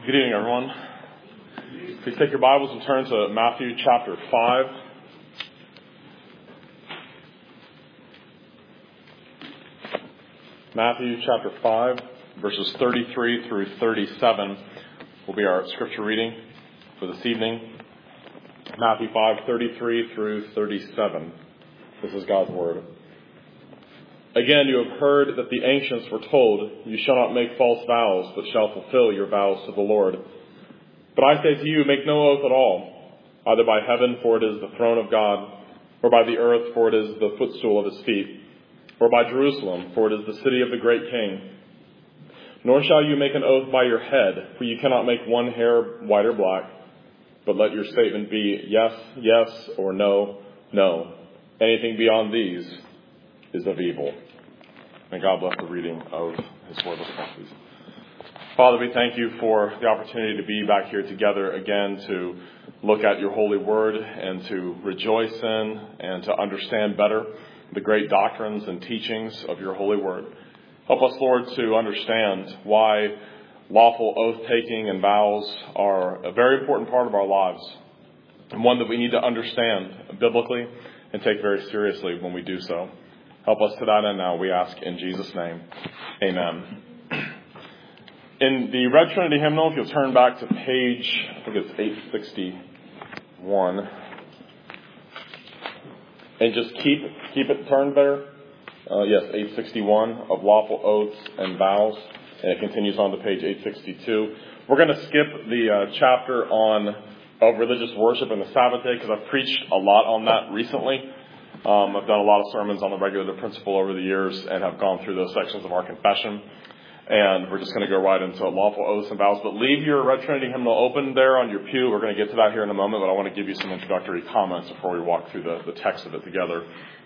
Good evening, everyone. Please take your Bibles and turn to Matthew chapter 5. Matthew chapter 5, verses 33 through 37 will be our scripture reading for this evening. Matthew 5, 33 through 37. This is God's Word. Again, you have heard that the ancients were told, "You shall not make false vows, but shall fulfill your vows to the Lord." But I say to you, make no oath at all, either by heaven, for it is the throne of God, or by the earth, for it is the footstool of his feet, or by Jerusalem, for it is the city of the great King. Nor shall you make an oath by your head, for you cannot make one hair white or black, but let your statement be yes, yes, or no, no. Anything beyond these is of evil. May God bless the reading of His Word. Please. Father, we thank you for the opportunity to be back here together again to look at your holy word and to rejoice in and to understand better the great doctrines and teachings of your holy word. Help us, Lord, to understand why lawful oath-taking and vows are a very important part of our lives, and one that we need to understand biblically and take very seriously when we do so. Help us to that end now, we ask in Jesus' name. Amen. In the Red Trinity hymnal, if you'll turn back to page, I think it's 861, and just keep it turned there. Yes, 861 of lawful oaths and vows, and it continues on to page 862. We're going to skip the chapter of religious worship and the Sabbath day because I've preached a lot on that recently. I've done a lot of sermons on the regulative principle over the years and have gone through those sections of our confession. And we're just going to go right into lawful oaths and vows. But leave your Red Trinity hymnal open there on your pew. We're going to get to that here in a moment, but I want to give you some introductory comments before we walk through the text of it together.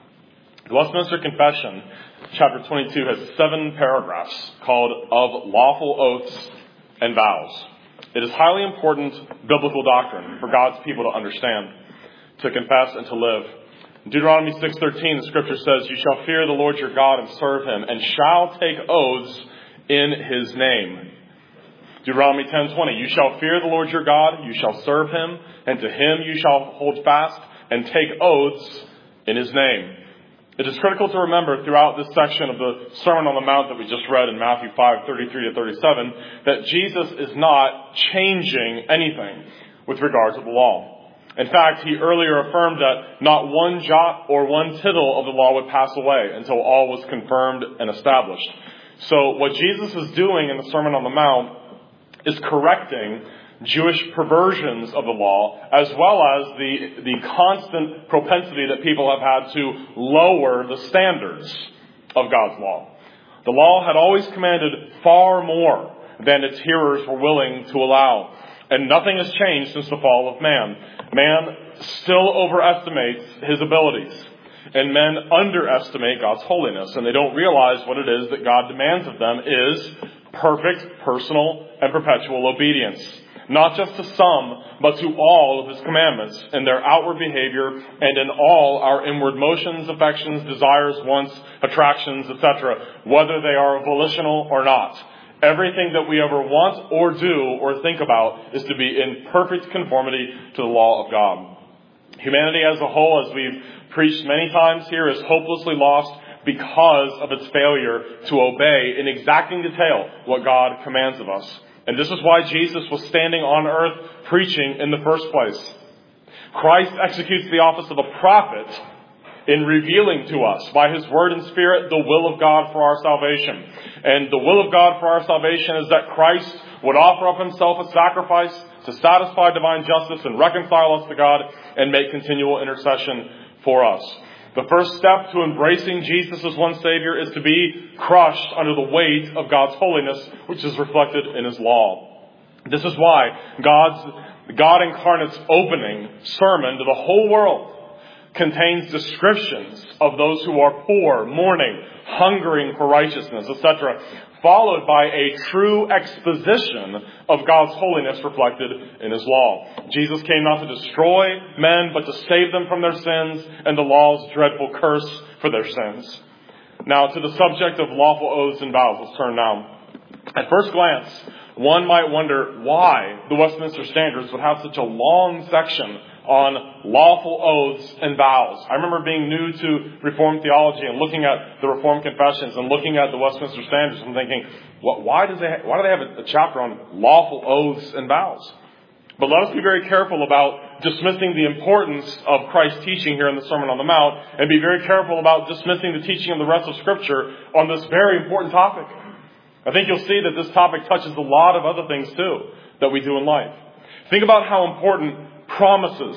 The Westminster Confession, chapter 22, has 7 paragraphs called Of Lawful Oaths and Vows. It is highly important biblical doctrine for God's people to understand, to confess, and to live. In Deuteronomy 6:13, the scripture says, "You shall fear the Lord your God and serve him, and shall take oaths in his name." Deuteronomy 10:20, "You shall fear the Lord your God, you shall serve him, and to him you shall hold fast and take oaths in his name." It is critical to remember throughout this section of the Sermon on the Mount that we just read in Matthew 5:33 to 37, that Jesus is not changing anything with regard to the law. In fact, he earlier affirmed that not one jot or one tittle of the law would pass away until all was confirmed and established. So what Jesus is doing in the Sermon on the Mount is correcting Jewish perversions of the law, as well as the constant propensity that people have had to lower the standards of God's law. The law had always commanded far more than its hearers were willing to allow. And nothing has changed since the fall of man. Man still overestimates his abilities. And men underestimate God's holiness. And they don't realize what it is that God demands of them is perfect, personal, and perpetual obedience. Not just to some, but to all of his commandments in their outward behavior and in all our inward motions, affections, desires, wants, attractions, etc., whether they are volitional or not. Everything that we ever want or do or think about is to be in perfect conformity to the law of God. Humanity as a whole, as we've preached many times here, is hopelessly lost because of its failure to obey in exacting detail what God commands of us. And this is why Jesus was standing on earth preaching in the first place. Christ executes the office of a prophet in revealing to us by his word and spirit the will of God for our salvation. And the will of God for our salvation is that Christ would offer up himself a sacrifice to satisfy divine justice and reconcile us to God and make continual intercession for us. The first step to embracing Jesus as one Savior is to be crushed under the weight of God's holiness, which is reflected in his law. This is why God incarnate's opening sermon to the whole world contains descriptions of those who are poor, mourning, hungering for righteousness, etc., followed by a true exposition of God's holiness reflected in his law. Jesus came not to destroy men, but to save them from their sins and the law's dreadful curse for their sins. Now, to the subject of lawful oaths and vows, let's turn now. At first glance, one might wonder why the Westminster Standards would have such a long section on lawful oaths and vows. I remember being new to Reformed theology and looking at the Reformed Confessions and looking at the Westminster Standards and thinking, why do they have a chapter on lawful oaths and vows? But let us be very careful about dismissing the importance of Christ's teaching here in the Sermon on the Mount, and be very careful about dismissing the teaching of the rest of Scripture on this very important topic. I think you'll see that this topic touches a lot of other things too that we do in life. Think about how important promises,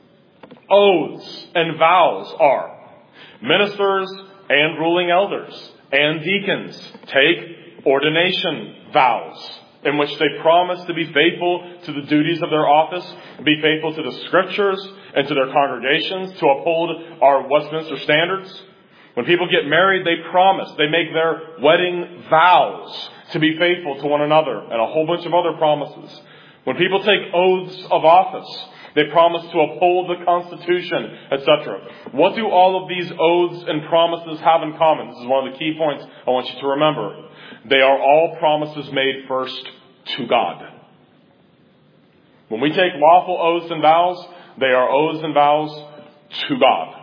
oaths, and vows are. Ministers and ruling elders and deacons take ordination vows, in which they promise to be faithful to the duties of their office, be faithful to the Scriptures and to their congregations, to uphold our Westminster Standards. When people get married, they promise, they make their wedding vows to be faithful to one another, and a whole bunch of other promises. When people take oaths of office, they promise to uphold the Constitution, etc. What do all of these oaths and promises have in common? This is one of the key points I want you to remember. They are all promises made first to God. When we take lawful oaths and vows, they are oaths and vows to God.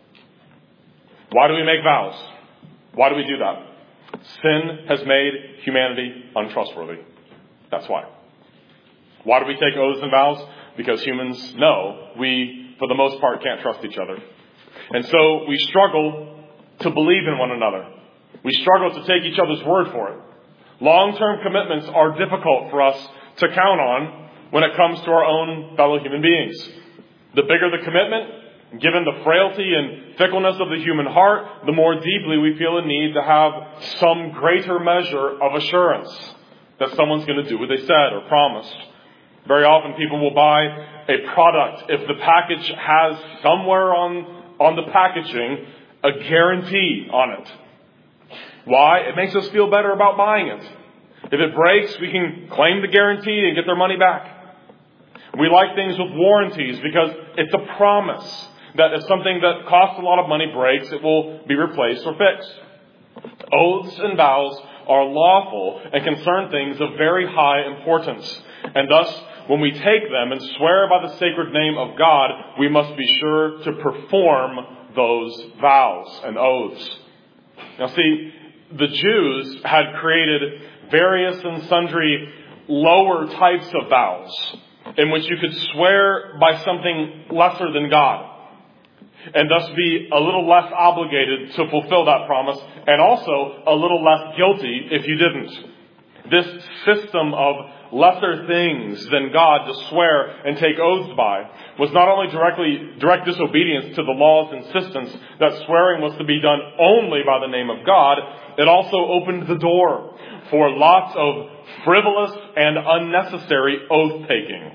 Why do we make vows? Why do we do that? Sin has made humanity untrustworthy. That's why. Why do we take oaths and vows? Because humans know we, for the most part, can't trust each other. And so we struggle to believe in one another. We struggle to take each other's word for it. Long-term commitments are difficult for us to count on when it comes to our own fellow human beings. The bigger the commitment, given the frailty and fickleness of the human heart, the more deeply we feel a need to have some greater measure of assurance that someone's going to do what they said or promised. Very often people will buy a product if the package has somewhere on the packaging a guarantee on it. Why? It makes us feel better about buying it. If it breaks, we can claim the guarantee and get their money back. We like things with warranties because it's a promise that if something that costs a lot of money breaks, it will be replaced or fixed. Oaths and vows are lawful and concern things of very high importance. And thus, when we take them and swear by the sacred name of God, we must be sure to perform those vows and oaths. Now see, the Jews had created various and sundry lower types of vows in which you could swear by something lesser than God and thus be a little less obligated to fulfill that promise and also a little less guilty if you didn't. This system of lesser things than God to swear and take oaths by was not only direct disobedience to the law's insistence that swearing was to be done only by the name of God, it also opened the door for lots of frivolous and unnecessary oath-taking.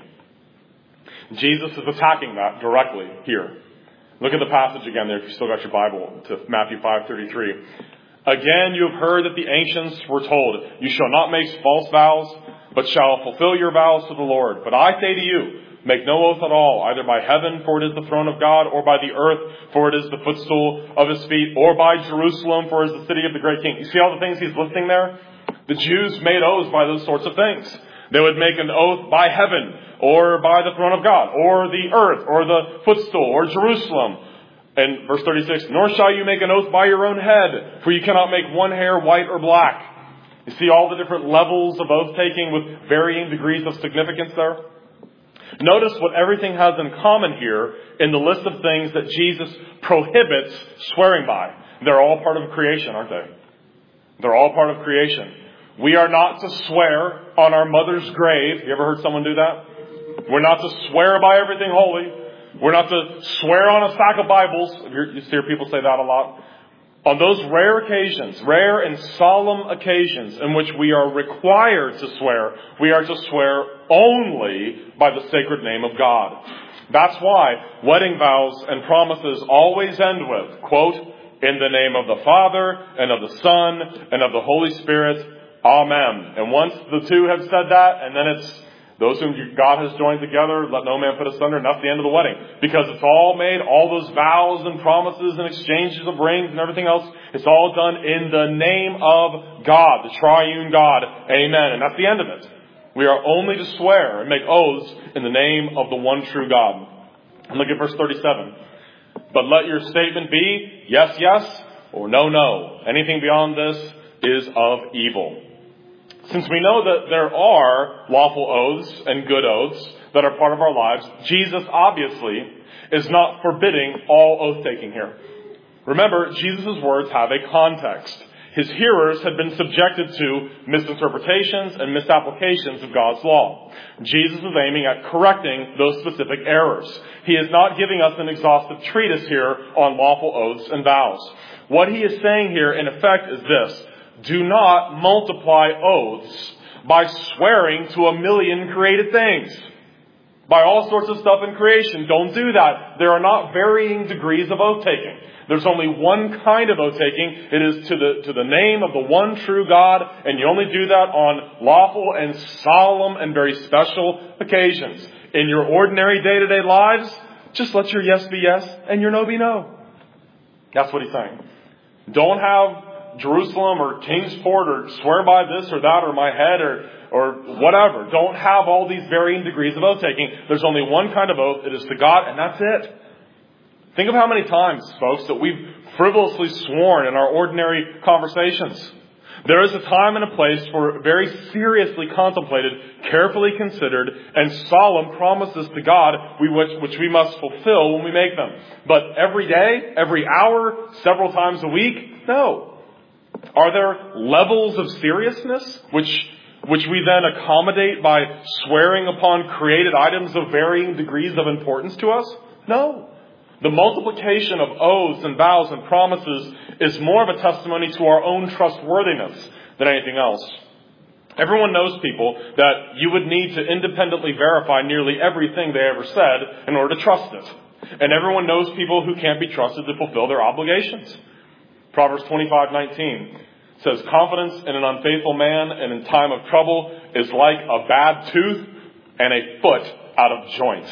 Jesus is attacking that directly here. Look at the passage again there if you still got your Bible, to Matthew 5:33. Again, you have heard that the ancients were told, you shall not make false vows, but shall fulfill your vows to the Lord. But I say to you, make no oath at all, either by heaven, for it is the throne of God, or by the earth, for it is the footstool of his feet, or by Jerusalem, for it is the city of the great king. You see all the things he's listing there? The Jews made oaths by those sorts of things. They would make an oath by heaven, or by the throne of God, or the earth, or the footstool, or Jerusalem. And verse 36, nor shall you make an oath by your own head, for you cannot make one hair white or black. You see all the different levels of oath-taking with varying degrees of significance there? Notice what everything has in common here in the list of things that Jesus prohibits swearing by. They're all part of creation, aren't they? They're all part of creation. We are not to swear on our mother's grave. You ever heard someone do that? We're not to swear by everything holy. We're not to swear on a stack of Bibles. You hear people say that a lot. On those rare occasions, rare and solemn occasions in which we are required to swear, we are to swear only by the sacred name of God. That's why wedding vows and promises always end with, quote, in the name of the Father and of the Son and of the Holy Spirit, Amen. And once the two have said that, and then Those whom God has joined together, let no man put asunder, and that's the end of the wedding. Because it's all made, all those vows and promises and exchanges of rings and everything else, it's all done in the name of God, the triune God. Amen. And that's the end of it. We are only to swear and make oaths in the name of the one true God. And look at verse 37. But let your statement be yes, yes, or no, no. Anything beyond this is of evil. Since we know that there are lawful oaths and good oaths that are part of our lives, Jesus obviously is not forbidding all oath-taking here. Remember, Jesus' words have a context. His hearers had been subjected to misinterpretations and misapplications of God's law. Jesus is aiming at correcting those specific errors. He is not giving us an exhaustive treatise here on lawful oaths and vows. What he is saying here, in effect, is this: do not multiply oaths by swearing to a million created things. By all sorts of stuff in creation. Don't do that. There are not varying degrees of oath-taking. There's only one kind of oath-taking. It is to the name of the one true God, and you only do that on lawful and solemn and very special occasions. In your ordinary day-to-day lives, just let your yes be yes and your no be no. That's what he's saying. Don't have Jerusalem or Kingsport or swear by this or that or my head or whatever. Don't have all these varying degrees of oath-taking. There's only one kind of oath. It is to God, and that's it. Think of how many times, folks, that we've frivolously sworn in our ordinary conversations. There is a time and a place for very seriously contemplated, carefully considered, and solemn promises to God which we must fulfill when we make them. But every day, every hour, several times a week? No. Are there levels of seriousness which we then accommodate by swearing upon created items of varying degrees of importance to us? No. The multiplication of oaths and vows and promises is more of a testimony to our own trustworthiness than anything else. Everyone knows people that you would need to independently verify nearly everything they ever said in order to trust it. And everyone knows people who can't be trusted to fulfill their obligations. Proverbs 25:19 says, confidence in an unfaithful man and in time of trouble is like a bad tooth and a foot out of joint.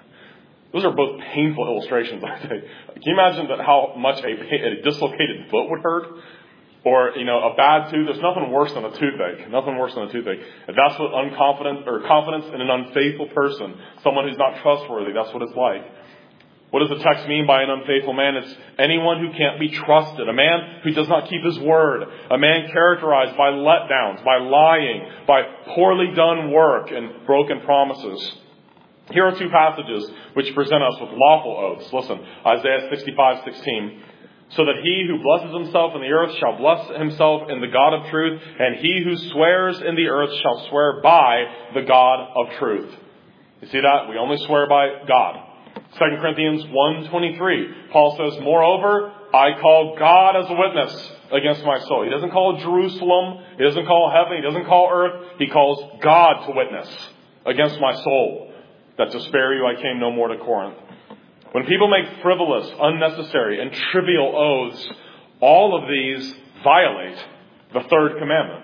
Those are both painful illustrations, I think. Can you imagine that how much a dislocated foot would hurt? Or, a bad tooth. There's nothing worse than a toothache. Nothing worse than a toothache. If that's what confidence in an unfaithful person, someone who's not trustworthy, that's what it's like. What does the text mean by an unfaithful man? It's anyone who can't be trusted. A man who does not keep his word. A man characterized by letdowns, by lying, by poorly done work and broken promises. Here are two passages which present us with lawful oaths. Listen, Isaiah 65:16. So that he who blesses himself in the earth shall bless himself in the God of truth, and he who swears in the earth shall swear by the God of truth. You see that? We only swear by God. 2 Corinthians 1:23. Paul says, moreover, I call God as a witness against my soul. He doesn't call Jerusalem. He doesn't call heaven. He doesn't call earth. He calls God to witness against my soul, that to spare you I came no more to Corinth. When people make frivolous, unnecessary, and trivial oaths, all of these violate the third commandment.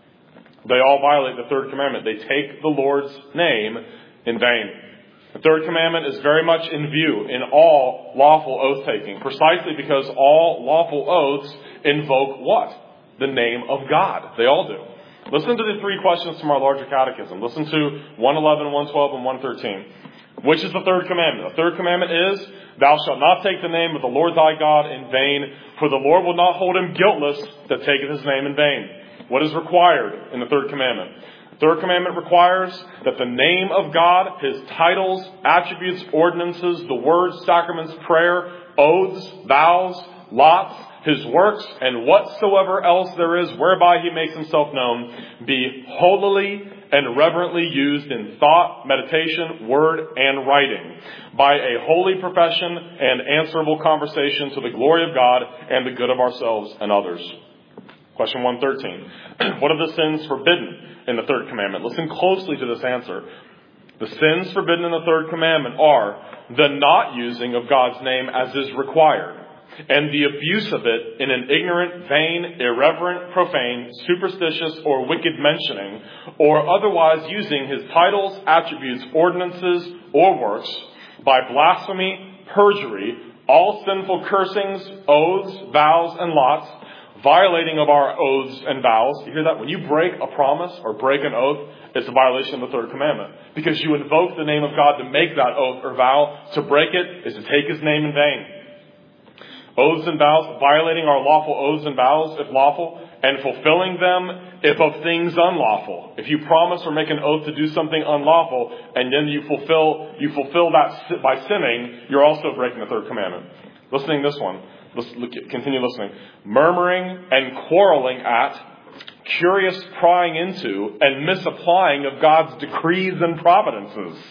They all violate the third commandment. They take the Lord's name in vain. The third commandment is very much in view in all lawful oath-taking, precisely because all lawful oaths invoke what? The name of God. They all do. Listen to the three questions from our larger catechism. Listen to 111, 112, and 113. Which is the third commandment? The third commandment is, thou shalt not take the name of the Lord thy God in vain, for the Lord will not hold him guiltless that taketh his name in vain. What is required in the third commandment? The third commandment requires that the name of God, his titles, attributes, ordinances, the words, sacraments, prayer, oaths, vows, lots, his works, and whatsoever else there is whereby he makes himself known, be holily and reverently used in thought, meditation, word, and writing, by a holy profession and answerable conversation to the glory of God and the good of ourselves and others. Question 113. What are the sins forbidden in the third commandment? Listen closely to this answer. The sins forbidden in the third commandment are the not using of God's name as is required. and the abuse of it in an ignorant, vain, irreverent, profane, superstitious, or wicked mentioning, or otherwise using his titles, attributes, ordinances, or works, by blasphemy, perjury, all sinful cursings, oaths, vows, and lots, violating of our oaths and vows. You hear that? When you break a promise or break an oath, it's a violation of the third commandment. Because you invoke the name of God to make that oath or vow. To break it is to take his name in vain. Oaths and vows, violating our lawful oaths and vows, if lawful, and fulfilling them if of things unlawful. If you promise or make an oath to do something unlawful, and then you fulfill that by sinning, you're also breaking the third commandment. Listening to this one. Continue listening. Murmuring and quarreling at, curious prying into, and misapplying of God's decrees and providences.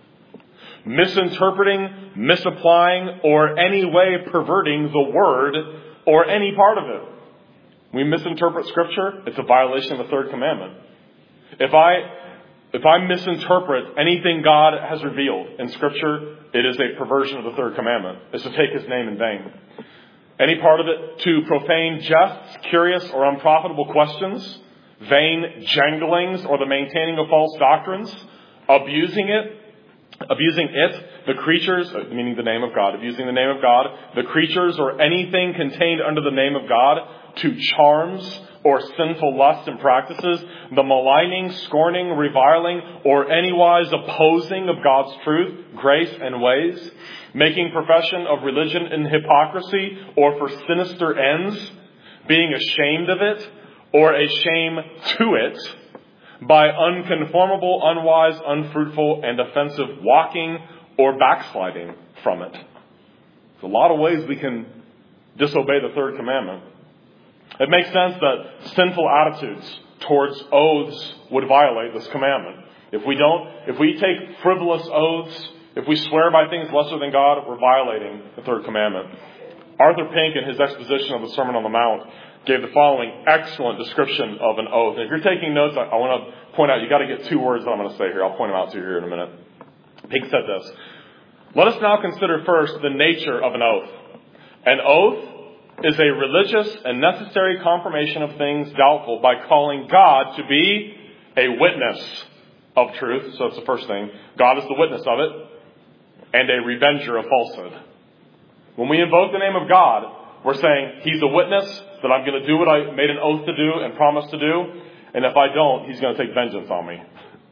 Misinterpreting, misapplying, or any way perverting the word or any part of it. We misinterpret Scripture, it's a violation of the third commandment. If I misinterpret anything God has revealed in Scripture, it is a perversion of the third commandment. It's to take his name in vain. Any part of it to profane jests, curious or unprofitable questions, vain janglings, or the maintaining of false doctrines, abusing it, the creatures, meaning the name of God, abusing the name of God, the creatures or anything contained under the name of God, to charms or sinful lusts and practices, the maligning, scorning, reviling, or anywise opposing of God's truth, grace, and ways, making profession of religion in hypocrisy or for sinister ends, being ashamed of it, or a shame to it, by unconformable, unwise, unfruitful, and offensive walking or backsliding from it. There's a lot of ways we can disobey the third commandment. It makes sense that sinful attitudes towards oaths would violate this commandment. If we take frivolous oaths, if we swear by things lesser than God, we're violating the third commandment. Arthur Pink, in his exposition of the Sermon on the Mount, gave the following excellent description of an oath. And if you're taking notes, I want to point out, you got to get two words that I'm going to say here. I'll point them out to you here in a minute. Pink said this: let us now consider first the nature of an oath. An oath is a religious and necessary confirmation of things doubtful by calling God to be a witness of truth. So that's the first thing. God is the witness of it. And a revenger of falsehood. When we invoke the name of God, we're saying he's a witness that I'm going to do what I made an oath to do and promised to do. And if I don't, he's going to take vengeance on me.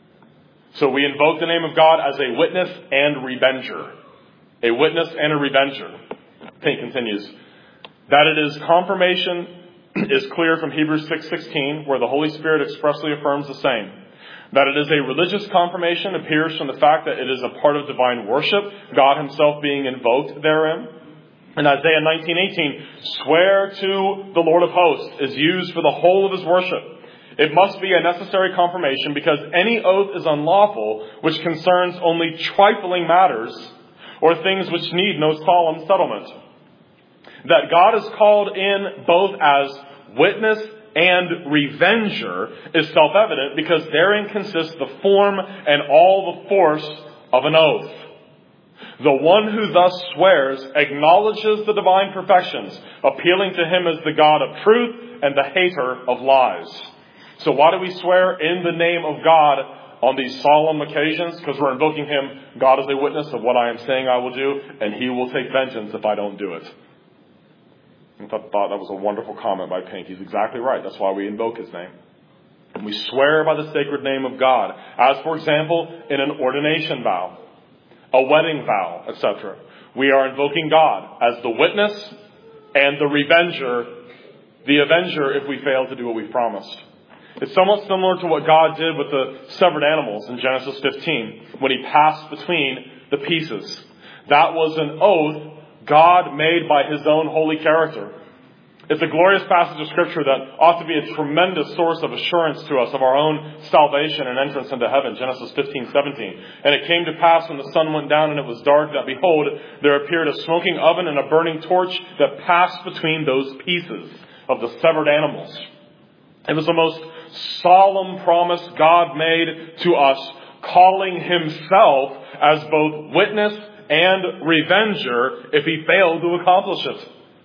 So we invoke the name of God as a witness and revenger. A witness and a revenger. Pink continues. That it is confirmation is clear from Hebrews 6:16, where the Holy Spirit expressly affirms the same. That it is a religious confirmation appears from the fact that it is a part of divine worship, God himself being invoked therein. In Isaiah 19:18, swear to the Lord of hosts is used for the whole of his worship. It must be a necessary confirmation because any oath is unlawful which concerns only trifling matters or things which need no solemn settlement. That God is called in both as witness and revenger is self-evident because therein consists the form and all the force of an oath. The one who thus swears acknowledges the divine perfections, appealing to him as the God of truth and the hater of lies. So why do we swear in the name of God on these solemn occasions? Because we're invoking him. God is a witness of what I am saying I will do, and he will take vengeance if I don't do it. I thought that was a wonderful comment by Pink. He's exactly right. That's why we invoke his name. And we swear by the sacred name of God. As, for example, in an ordination vow, a wedding vow, etc. We are invoking God as the witness and the revenger, the avenger if we fail to do what we've promised. It's somewhat similar to what God did with the severed animals in Genesis 15 when he passed between the pieces. That was an oath God made by his own holy character. It's a glorious passage of Scripture that ought to be a tremendous source of assurance to us of our own salvation and entrance into heaven. Genesis 15:17. And it came to pass when the sun went down and it was dark that behold, there appeared a smoking oven and a burning torch that passed between those pieces of the severed animals. It was the most solemn promise God made to us, calling himself as both witness and revenger if he failed to accomplish it.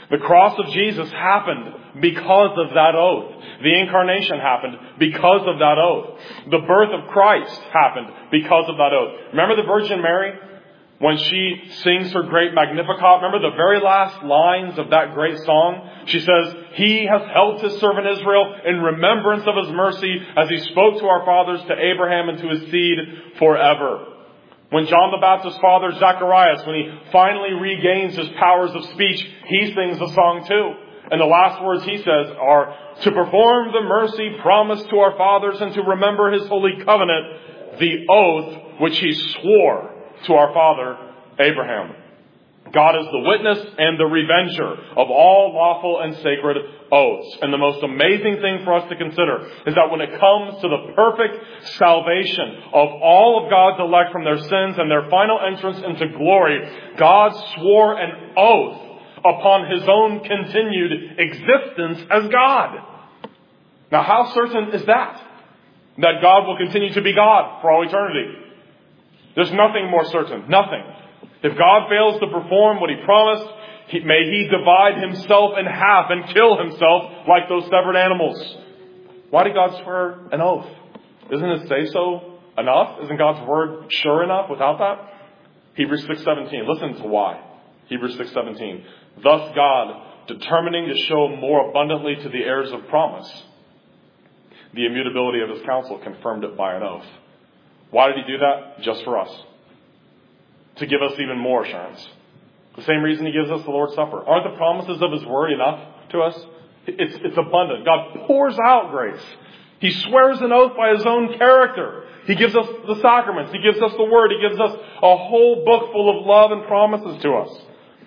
The cross of Jesus happened because of that oath. The incarnation happened because of that oath. The birth of Christ happened because of that oath. Remember the Virgin Mary? When she sings her great Magnificat, remember the very last lines of that great song? She says, He has helped His servant Israel in remembrance of His mercy as He spoke to our fathers, to Abraham, and to his seed forever. When John the Baptist's father, Zacharias, when he finally regains his powers of speech, he sings a song too. And the last words he says are, to perform the mercy promised to our fathers and to remember His holy covenant, the oath which He swore to our father Abraham. God is the witness and the revenger of all lawful and sacred oaths. And the most amazing thing for us to consider is that when it comes to the perfect salvation of all of God's elect from their sins and their final entrance into glory, God swore an oath upon His own continued existence as God. Now, how certain is that? That God will continue to be God for all eternity? There's nothing more certain. Nothing. If God fails to perform what He promised, may He divide Himself in half and kill Himself like those severed animals. Why did God swear an oath? Isn't His say-so enough? Isn't God's word sure enough without that? Hebrews 6:17. Listen to why. Hebrews 6:17. Thus God, determining to show more abundantly to the heirs of promise the immutability of His counsel, confirmed it by an oath. Why did He do that? Just for us. To give us even more assurance. The same reason He gives us the Lord's Supper. Aren't the promises of His word enough to us? It's abundant. God pours out grace. He swears an oath by His own character. He gives us the sacraments. He gives us the word. He gives us a whole book full of love and promises to us.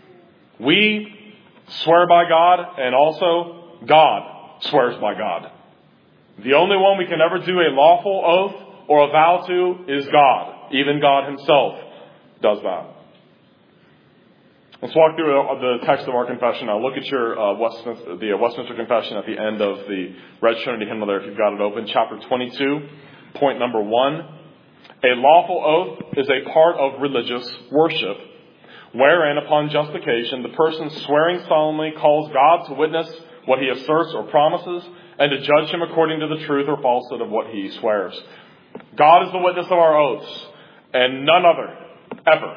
We swear by God, and also God swears by God. The only one we can ever do a lawful oath or a vow to is God. Even God Himself does that. Let's walk through the text of our confession now. Look at your Westminster Confession at the end of the Red Trinity hymnal there if you've got it open. Chapter 22, point number 1. A lawful oath is a part of religious worship, wherein upon justification the person swearing solemnly calls God to witness what he asserts or promises, and to judge him according to the truth or falsehood of what he swears. God is the witness of our oaths, and none other, ever.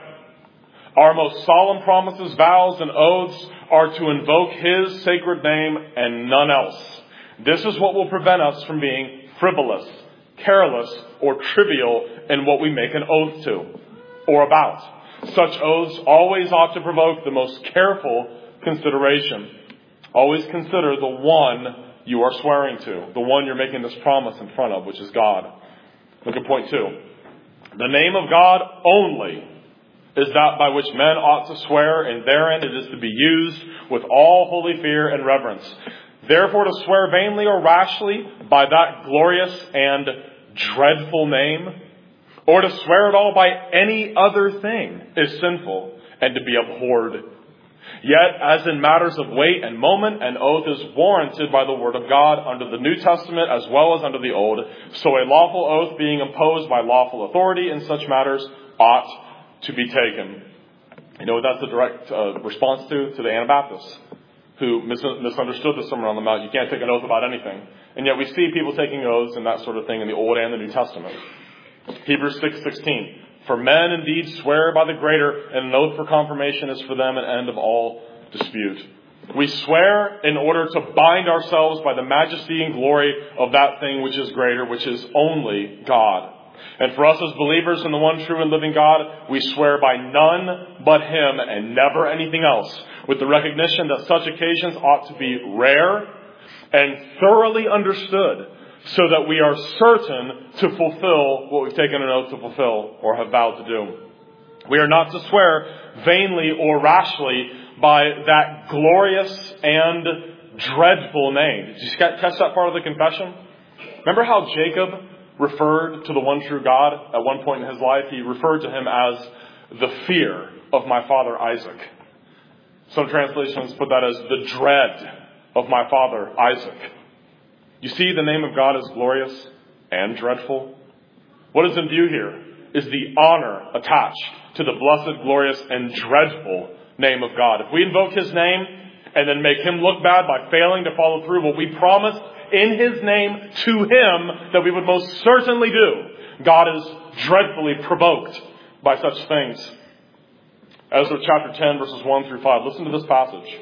Our most solemn promises, vows, and oaths are to invoke His sacred name and none else. This is what will prevent us from being frivolous, careless, or trivial in what we make an oath to or about. Such oaths always ought to provoke the most careful consideration. Always consider the one you are swearing to, the one you're making this promise in front of, which is God. Look at point 2. The name of God only is that by which men ought to swear, and therein it is to be used with all holy fear and reverence. Therefore, to swear vainly or rashly by that glorious and dreadful name, or to swear at all by any other thing, is sinful and to be abhorred. Yet, as in matters of weight and moment, an oath is warranted by the Word of God under the New Testament as well as under the Old. So a lawful oath being imposed by lawful authority in such matters ought to be taken. You know what that's a direct response to the Anabaptists, who misunderstood the Sermon on the Mount. You can't take an oath about anything. And yet we see people taking oaths and that sort of thing in the Old and the New Testament. Hebrews 6:16. For men indeed swear by the greater, and an oath for confirmation is for them an end of all dispute. We swear in order to bind ourselves by the majesty and glory of that thing which is greater, which is only God. And for us as believers in the one true and living God, we swear by none but Him and never anything else, with the recognition that such occasions ought to be rare and thoroughly understood, so that we are certain to fulfill what we've taken an oath to fulfill or have vowed to do. We are not to swear vainly or rashly by that glorious and dreadful name. Did you catch that part of the confession? Remember how Jacob referred to the one true God at one point in his life? He referred to Him as the fear of my father Isaac. Some translations put that as the dread of my father Isaac. You see, the name of God is glorious and dreadful. What is in view here is the honor attached to the blessed, glorious, and dreadful name of God. If we invoke His name and then make him look bad by failing to follow through what we promised in his name to him that we would most certainly do. God is dreadfully provoked by such things. Ezra chapter 10 verses 1 through 5. Listen to this passage.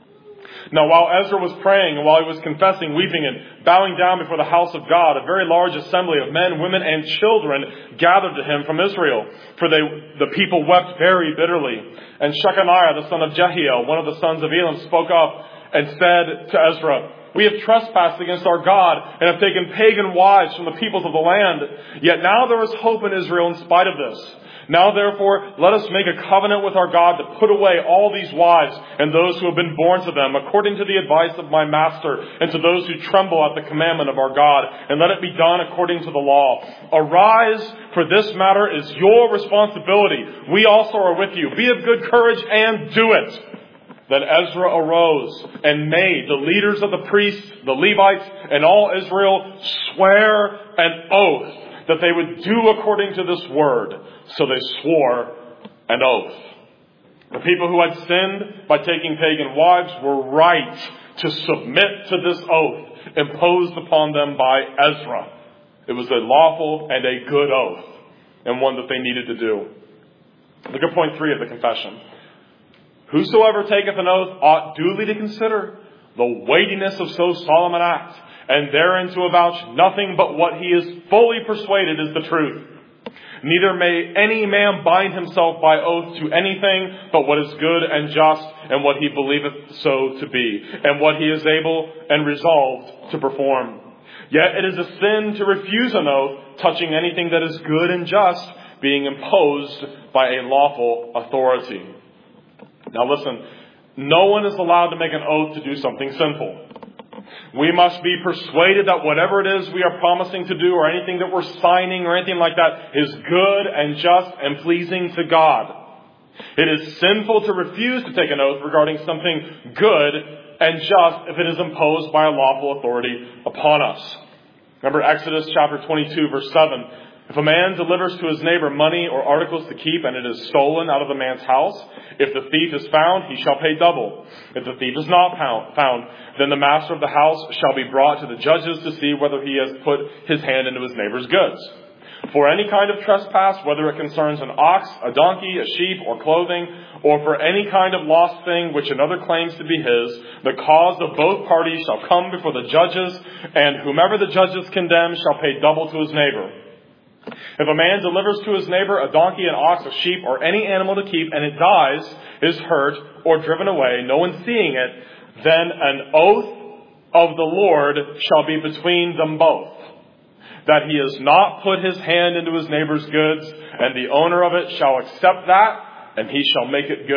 Now while Ezra was praying and while he was confessing, weeping, and bowing down before the house of God, a very large assembly of men, women, and children gathered to him from Israel. For the people wept very bitterly. And Shechaniah, the son of Jehiel, one of the sons of Elam, spoke up and said to Ezra, "We have trespassed against our God and have taken pagan wives from the peoples of the land. Yet now there is hope in Israel in spite of this. Now therefore, let us make a covenant with our God to put away all these wives and those who have been born to them, according to the advice of my master, and to those who tremble at the commandment of our God, and let it be done according to the law. Arise, for this matter is your responsibility. We also are with you. Be of good courage and do it." Then Ezra arose and made the leaders of the priests, the Levites, and all Israel swear an oath that they would do according to this word. So they swore an oath. The people who had sinned by taking pagan wives were right to submit to this oath imposed upon them by Ezra. It was a lawful and a good oath, and one that they needed to do. Look at point 3 of the confession. Whosoever taketh an oath ought duly to consider the weightiness of so solemn an act, and therein to avouch nothing but what he is fully persuaded is the truth. Neither may any man bind himself by oath to anything but what is good and just, and what he believeth so to be, and what he is able and resolved to perform. Yet it is a sin to refuse an oath touching anything that is good and just, being imposed by a lawful authority. Now listen, no one is allowed to make an oath to do something sinful. We must be persuaded that whatever it is we are promising to do, or anything that we're signing or anything like that, is good and just and pleasing to God. It is sinful to refuse to take an oath regarding something good and just if it is imposed by a lawful authority upon us. Remember Exodus chapter 22 verse 7. If a man delivers to his neighbor money or articles to keep, and it is stolen out of the man's house, if the thief is found, he shall pay double. If the thief is not found, then the master of the house shall be brought to the judges to see whether he has put his hand into his neighbor's goods. For any kind of trespass, whether it concerns an ox, a donkey, a sheep, or clothing, or for any kind of lost thing which another claims to be his, the cause of both parties shall come before the judges, and whomever the judges condemn shall pay double to his neighbor. If a man delivers to his neighbor a donkey, an ox, a sheep, or any animal to keep, and it dies, is hurt, or driven away, no one seeing it, then an oath of the Lord shall be between them both, that he has not put his hand into his neighbor's goods, and the owner of it shall accept that, and he shall make it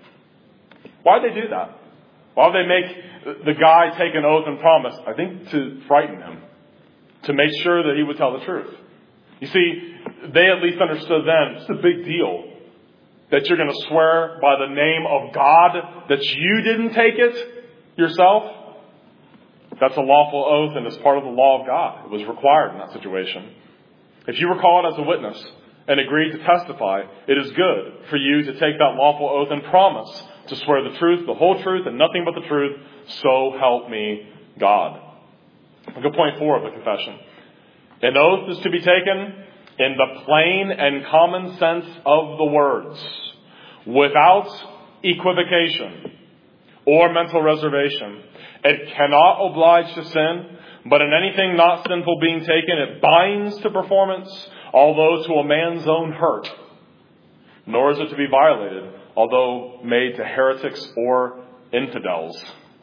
good. Why'd they do that? Why would they make the guy take an oath and promise? I think to frighten him, to make sure that he would tell the truth. You see, they at least understood then, it's a big deal that you're going to swear by the name of God that you didn't take it yourself. That's a lawful oath, and it's part of the law of God. It was required in that situation. If you were called as a witness and agreed to testify, it is good for you to take that lawful oath and promise to swear the truth, the whole truth, and nothing but the truth. So help me God. Look at point 4 of the confession. An oath is to be taken in the plain and common sense of the words, without equivocation or mental reservation. It cannot oblige to sin, but in anything not sinful being taken, it binds to performance, although to a man's own hurt. Nor is it to be violated, although made to heretics or infidels.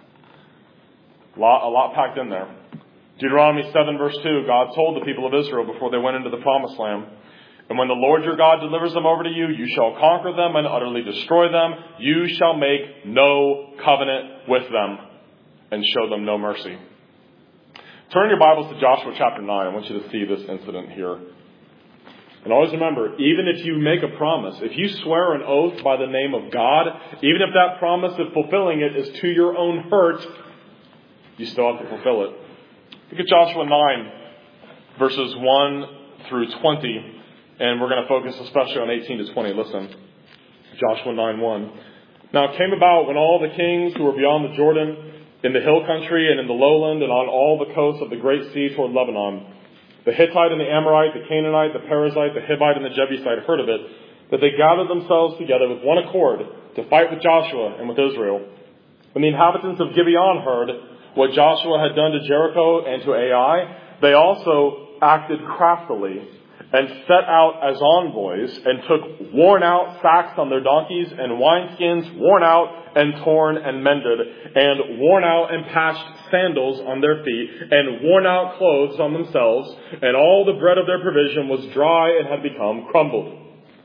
A lot packed in there. Deuteronomy 7 verse 2, God told the people of Israel before they went into the promised land, "And when the Lord your God delivers them over to you, you shall conquer them and utterly destroy them. You shall make no covenant with them and show them no mercy." Turn your Bibles to Joshua chapter 9. I want you to see this incident here. And always remember, even if you make a promise, if you swear an oath by the name of God, even if that promise of fulfilling it is to your own hurt, you still have to fulfill it. Look at Joshua 9, verses 1 through 20, and we're going to focus especially on 18 to 20. Listen, Joshua 9:1. Now it came about when all the kings who were beyond the Jordan, in the hill country and in the lowland and on all the coasts of the great sea toward Lebanon, the Hittite and the Amorite, the Canaanite, the Perizzite, the Hivite, and the Jebusite heard of it, that they gathered themselves together with one accord to fight with Joshua and with Israel. When the inhabitants of Gibeon heard what Joshua had done to Jericho and to Ai, they also acted craftily and set out as envoys and took worn-out sacks on their donkeys and wineskins worn out and torn and mended and worn-out and patched sandals on their feet and worn-out clothes on themselves, and all the bread of their provision was dry and had become crumbled.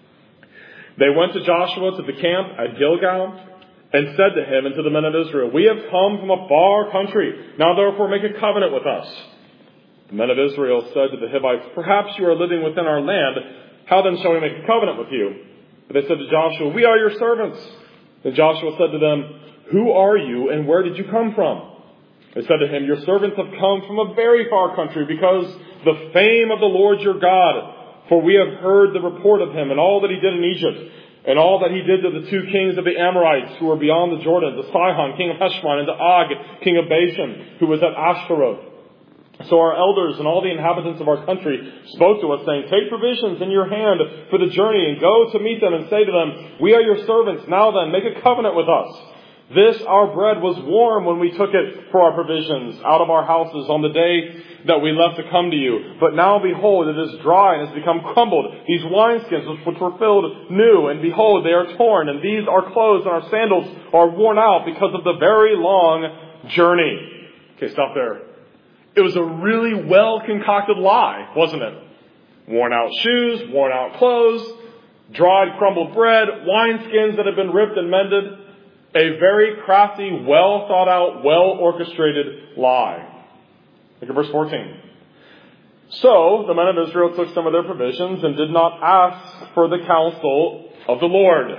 They went to Joshua to the camp at Gilgal and said to him and to the men of Israel, "We have come from a far country. Now therefore make a covenant with us." The men of Israel said to the Hivites, "Perhaps you are living within our land. How then shall we make a covenant with you?" But they said to Joshua, "We are your servants." Then Joshua said to them, "Who are you and where did you come from?" They said to him, "Your servants have come from a very far country because the fame of the Lord your God. For we have heard the report of him and all that he did in Egypt, and all that he did to the two kings of the Amorites who were beyond the Jordan, to Sihon, king of Heshbon, and to Og, king of Bashan, who was at Ashtaroth. So our elders and all the inhabitants of our country spoke to us, saying, 'Take provisions in your hand for the journey, and go to meet them, and say to them, We are your servants. Now then, make a covenant with us. This our bread was warm when we took it for our provisions out of our houses on the day that we left to come to you. But now, behold, it is dry and has become crumbled. These wineskins which were filled new, and behold, they are torn. And these our clothes and our sandals are worn out because of the very long journey.'" Okay, stop there. It was a really well-concocted lie, wasn't it? Worn out shoes, worn out clothes, dried, crumbled bread, wineskins that had been ripped and mended. A very crafty, well-thought-out, well-orchestrated lie. Look at verse 14. "So the men of Israel took some of their provisions and did not ask for the counsel of the Lord."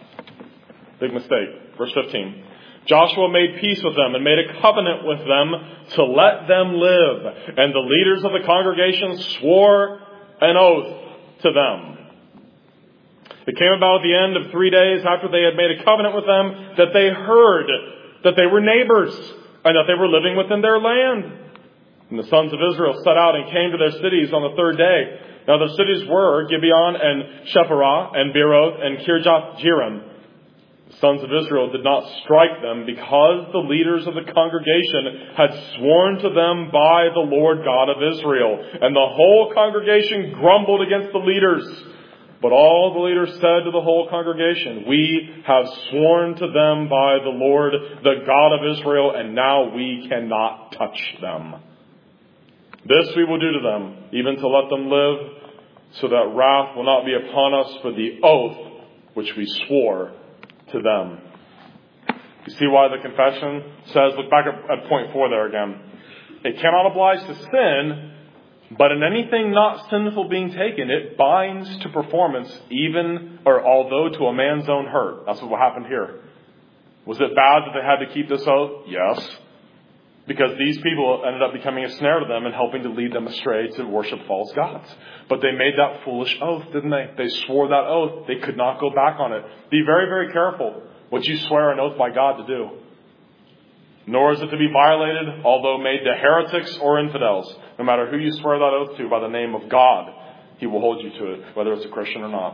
Big mistake. Verse 15. "Joshua made peace with them and made a covenant with them to let them live. And the leaders of the congregation swore an oath to them." It came about at the end of 3 days after they had made a covenant with them that they heard that they were neighbors and that they were living within their land. And the sons of Israel set out and came to their cities on the third day. Now their cities were Gibeon and Shephirah and Beeroth and Kirjath-Jearim. The sons of Israel did not strike them because the leaders of the congregation had sworn to them by the Lord God of Israel. And the whole congregation grumbled against the leaders. But all the leaders said to the whole congregation, "We have sworn to them by the Lord, the God of Israel, and now we cannot touch them. This we will do to them, even to let them live, so that wrath will not be upon us for the oath which we swore to them." You see why the confession says, look back at point 4 there again. It cannot oblige to sin, but in anything not sinful being taken, it binds to performance although to a man's own hurt. That's what happened here. Was it bad that they had to keep this oath? Yes. Because these people ended up becoming a snare to them and helping to lead them astray to worship false gods. But they made that foolish oath, didn't they? They swore that oath. They could not go back on it. Be very, very careful what you swear an oath by God to do. Nor is it to be violated, although made to heretics or infidels. No matter who you swear that oath to by the name of God, He will hold you to it, whether it's a Christian or not.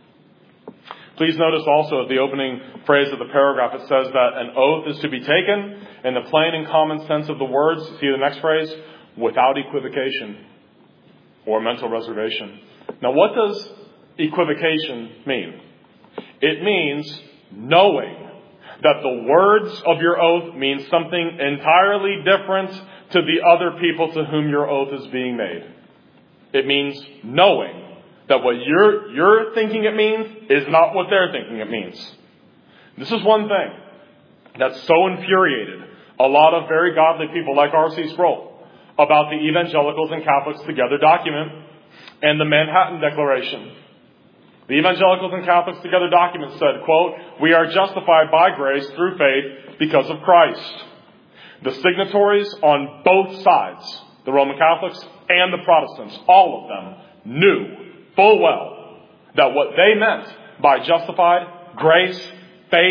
Please notice also at the opening phrase of the paragraph, it says that an oath is to be taken in the plain and common sense of the words. See the next phrase? Without equivocation or mental reservation. Now, what does equivocation mean? It means knowing that the words of your oath mean something entirely different to the other people to whom your oath is being made. It means knowing that what you're thinking it means is not what they're thinking it means. This is one thing that's so infuriated a lot of very godly people like R.C. Sproul about the Evangelicals and Catholics Together document and the Manhattan Declaration. The Evangelicals and Catholics Together document said, quote, "We are justified by grace through faith because of Christ." The signatories on both sides, the Roman Catholics and the Protestants, all of them knew full well that what they meant by justified, grace, faith,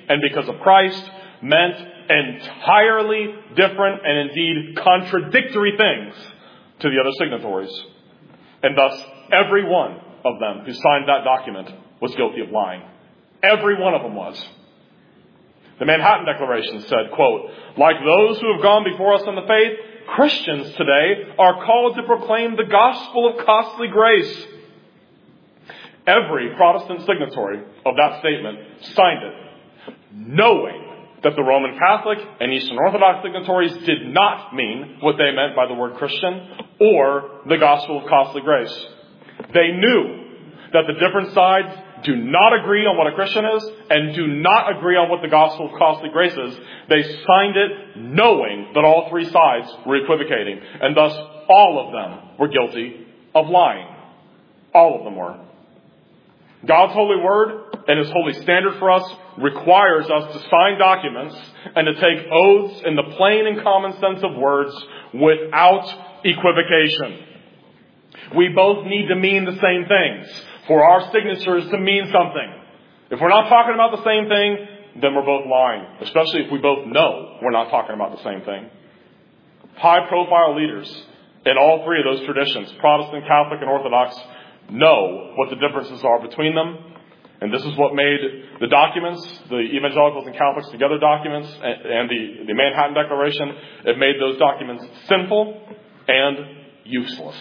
and because of Christ meant entirely different and indeed contradictory things to the other signatories. And thus, every one of them who signed that document was guilty of lying. Every one of them was. The Manhattan Declaration said, quote, "Like those who have gone before us in the faith, Christians today are called to proclaim the gospel of costly grace." Every Protestant signatory of that statement signed it, knowing that the Roman Catholic and Eastern Orthodox signatories did not mean what they meant by the word Christian or the gospel of costly grace. They knew that the different sides do not agree on what a Christian is and do not agree on what the gospel of costly grace is. They signed it knowing that all three sides were equivocating, and thus all of them were guilty of lying. All of them were. God's holy word and His holy standard for us requires us to sign documents and to take oaths in the plain and common sense of words without equivocation. We both need to mean the same things for our signatures to mean something. If we're not talking about the same thing, then we're both lying, especially if we both know we're not talking about the same thing. High-profile leaders in all three of those traditions, Protestant, Catholic, and Orthodox, know what the differences are between them. And this is what made the documents, the Evangelicals and Catholics Together documents, and the Manhattan Declaration, it made those documents sinful and useless.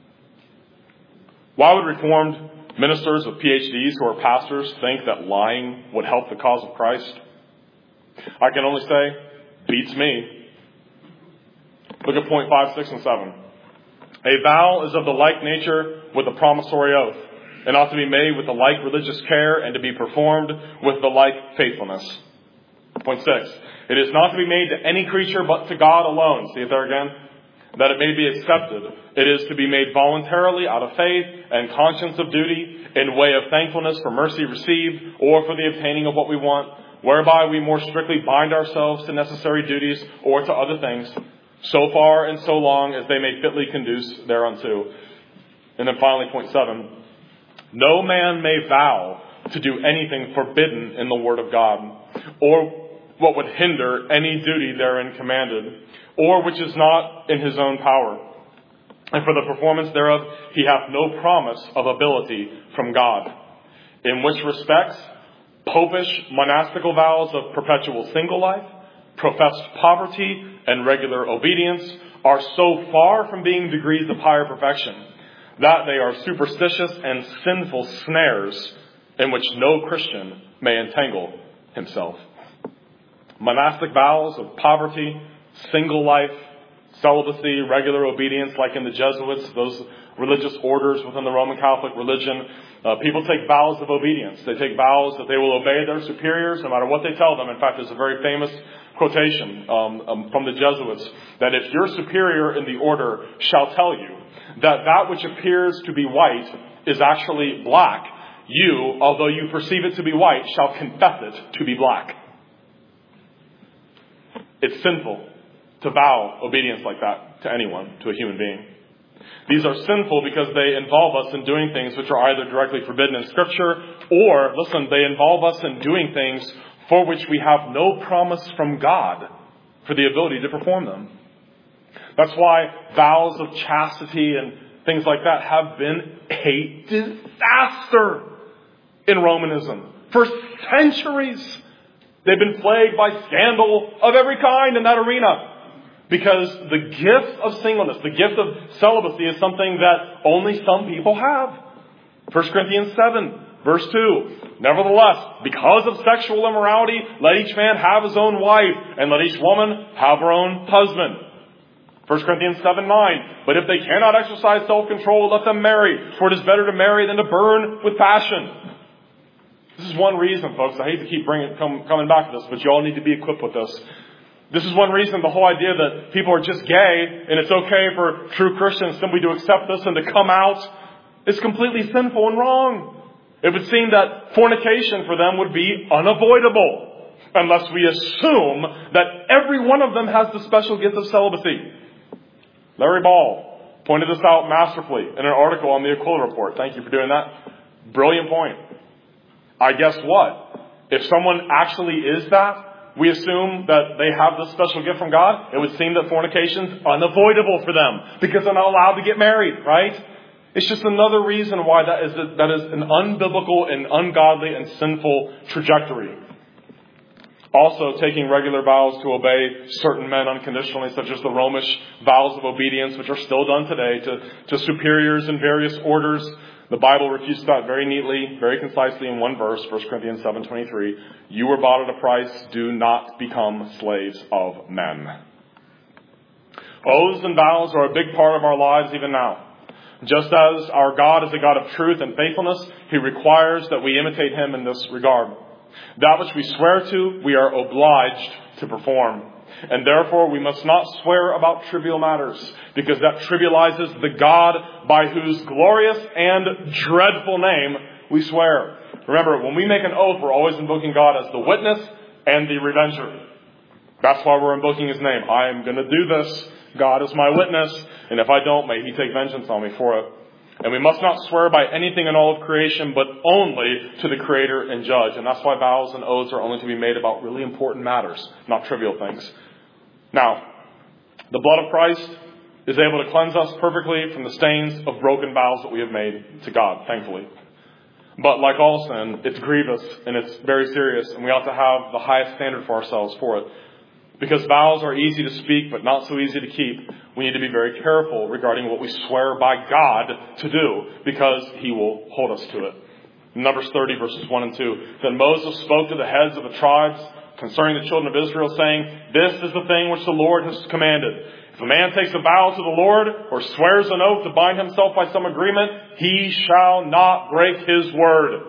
Why would Reformed ministers with PhDs who are pastors think that lying would help the cause of Christ? I can only say, beats me. Look at point 5, 6, and 7. A vow is of the like nature with a promissory oath, and ought to be made with the like religious care and to be performed with the like faithfulness. Point 6. It is not to be made to any creature but to God alone. See it there again? That it may be accepted. It is to be made voluntarily out of faith and conscience of duty, in way of thankfulness for mercy received, or for the obtaining of what we want, whereby we more strictly bind ourselves to necessary duties or to other things, so far and so long as they may fitly conduce thereunto. And then finally, point 7. No man may vow to do anything forbidden in the Word of God, or what would hinder any duty therein commanded, or which is not in his own power. And for the performance thereof he hath no promise of ability from God. In which respects, popish monastical vows of perpetual single life, professed poverty, and regular obedience are so far from being degrees of higher perfection that they are superstitious and sinful snares in which no Christian may entangle himself. Monastic vows of poverty, single life, celibacy, regular obedience, like in the Jesuits, those religious orders within the Roman Catholic religion, people take vows of obedience. They take vows that they will obey their superiors no matter what they tell them. In fact, there's a very famous quotation from the Jesuits that if your superior in the order shall tell you that that which appears to be white is actually black, you, although you perceive it to be white, shall confess it to be black. It's sinful to vow obedience like that to anyone, to a human being. These are sinful because they involve us in doing things which are either directly forbidden in Scripture, or, listen, they involve us in doing things for which we have no promise from God for the ability to perform them. That's why vows of chastity and things like that have been a disaster in Romanism for centuries. They've been plagued by scandal of every kind in that arena. Because the gift of singleness, the gift of celibacy is something that only some people have. 1 Corinthians 7, verse 2. Nevertheless, because of sexual immorality, let each man have his own wife, and let each woman have her own husband. 1 Corinthians 7:9. But if they cannot exercise self-control, let them marry, for it is better to marry than to burn with passion. This is one reason, folks. I hate to keep coming back to this, but you all need to be equipped with this. This is one reason, the whole idea that people are just gay and it's okay for true Christians simply to accept this and to come out is completely sinful and wrong. It would seem that fornication for them would be unavoidable unless we assume that every one of them has the special gift of celibacy. Larry Ball pointed this out masterfully in an article on the Aquila Report. Thank you for doing that. Brilliant point. I guess what? If someone actually is that, we assume that they have this special gift from God. It would seem that fornication is unavoidable for them because they're not allowed to get married, right? It's just another reason why that is an unbiblical and ungodly and sinful trajectory. Also, taking regular vows to obey certain men unconditionally, such as the Romish vows of obedience, which are still done today to superiors in various orders. The Bible refutes that very neatly, very concisely in one verse, 1 Corinthians 7:23. You were bought at a price, do not become slaves of men. Oaths and vows are a big part of our lives even now. Just as our God is a God of truth and faithfulness, He requires that we imitate Him in this regard. That which we swear to, we are obliged to perform. And therefore, we must not swear about trivial matters, because that trivializes the God by whose glorious and dreadful name we swear. Remember, when we make an oath, we're always invoking God as the witness and the revenger. That's why we're invoking His name. I am going to do this. God is my witness, and if I don't, may He take vengeance on me for it. And we must not swear by anything in all of creation, but only to the Creator and Judge. And that's why vows and oaths are only to be made about really important matters, not trivial things. Now, the blood of Christ is able to cleanse us perfectly from the stains of broken vows that we have made to God, thankfully. But like all sin, it's grievous and it's very serious, and we ought to have the highest standard for ourselves for it. Because vows are easy to speak, but not so easy to keep, we need to be very careful regarding what we swear by God to do, because He will hold us to it. Numbers 30, verses 1 and 2. Then Moses spoke to the heads of the tribes concerning the children of Israel, saying, This is the thing which the Lord has commanded. If a man takes a vow to the Lord, or swears an oath to bind himself by some agreement, he shall not break his word.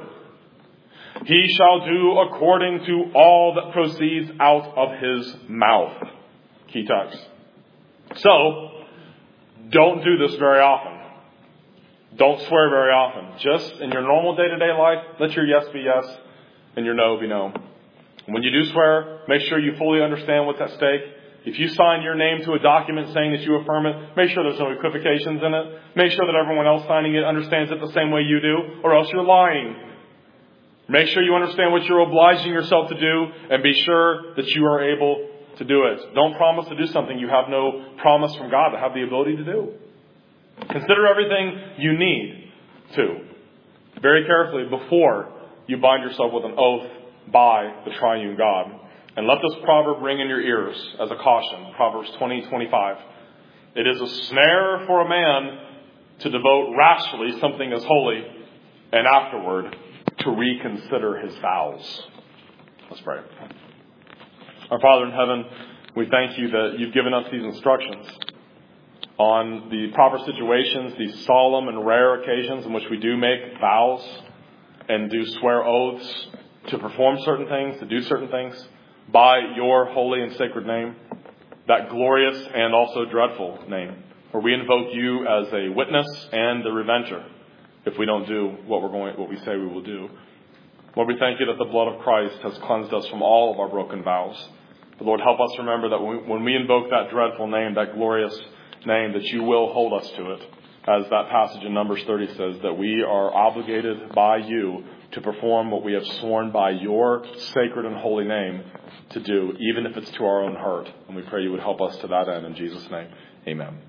He shall do according to all that proceeds out of his mouth. Key text. So, don't do this very often. Don't swear very often. Just in your normal day-to-day life, let your yes be yes and your no be no. When you do swear, make sure you fully understand what's at stake. If you sign your name to a document saying that you affirm it, make sure there's no equivocations in it. Make sure that everyone else signing it understands it the same way you do, or else you're lying. Make sure you understand what you're obliging yourself to do, and be sure that you are able to do it. Don't promise to do something you have no promise from God to have the ability to do. Consider everything you need to very carefully before you bind yourself with an oath by the triune God. And let this proverb ring in your ears as a caution. Proverbs 20:25. It is a snare for a man to devote rashly something as holy, and afterward to reconsider his vows. Let's pray. Our Father in heaven, we thank you that you've given us these instructions on the proper situations, these solemn and rare occasions in which we do make vows and do swear oaths to perform certain things, to do certain things by your holy and sacred name, that glorious and also dreadful name, where we invoke you as a witness and the revenger if we don't do what we say we will do. Lord, we thank you that the blood of Christ has cleansed us from all of our broken vows. But Lord, help us remember that when we invoke that dreadful name, that glorious name, that you will hold us to it. As that passage in Numbers 30 says, that we are obligated by you to perform what we have sworn by your sacred and holy name to do, even if it's to our own hurt. And we pray you would help us to that end. In Jesus' name, amen.